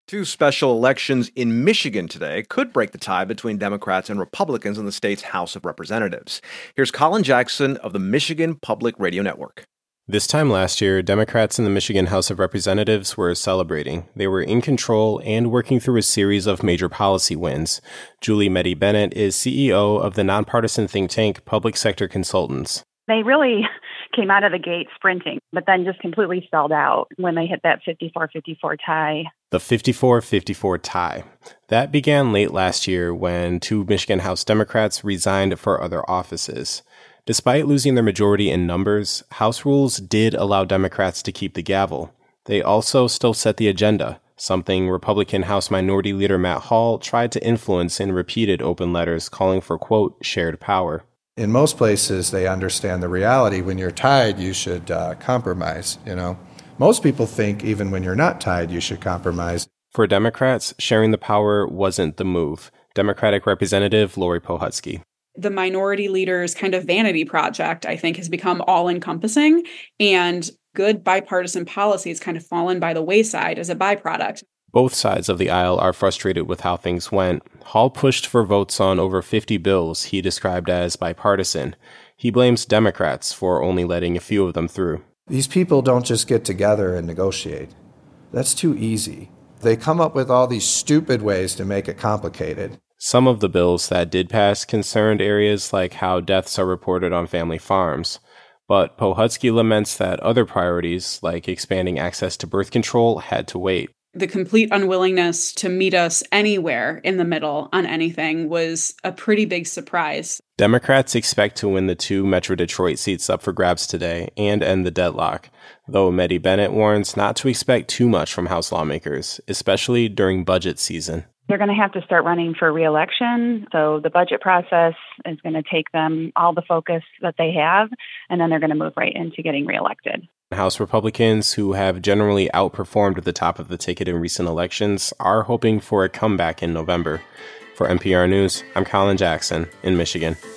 Two special elections in Michigan today could break the tie between Democrats and Republicans in the state's House of Representatives. Here's Colin Jackson of the Michigan Public Radio Network. This time last year, Democrats in the Michigan House of Representatives were celebrating. They were in control and working through a series of major policy wins. Julie Meddy-Bennett is CEO of the nonpartisan think tank Public Sector Consultants. They really came out of the gate sprinting, but then just completely stalled out when they hit that 54-54 tie. The 54-54 tie. That began late last year when two Michigan House Democrats resigned for other offices. Despite losing their majority in numbers, House rules did allow Democrats to keep the gavel. They also still set the agenda, something Republican House Minority Leader Matt Hall tried to influence in repeated open letters calling for, quote, shared power. In most places, they understand the reality. When you're tied, you should compromise, Most people think even when you're not tied, you should compromise. For Democrats, sharing the power wasn't the move. Democratic Representative Lori Pohutsky. The minority leader's kind of vanity project, I think, has become all-encompassing, and good bipartisan policy has kind of fallen by the wayside as a byproduct. Both sides of the aisle are frustrated with how things went. Hall pushed for votes on over 50 bills he described as bipartisan. He blames Democrats for only letting a few of them through. These people don't just get together and negotiate. That's too easy. They come up with all these stupid ways to make it complicated. Some of the bills that did pass concerned areas like how deaths are reported on family farms. But Pohutsky laments that other priorities, like expanding access to birth control, had to wait. The complete unwillingness to meet us anywhere in the middle on anything was a pretty big surprise. Democrats expect to win the two Metro Detroit seats up for grabs today and end the deadlock, though Meddy-Bennett warns not to expect too much from House lawmakers, especially during budget season. They're going to have to start running for re-election, so the budget process is going to take them all the focus that they have, and then they're going to move right into getting reelected. House Republicans, who have generally outperformed at the top of the ticket in recent elections, are hoping for a comeback in November. For NPR News, I'm Colin Jackson in Michigan.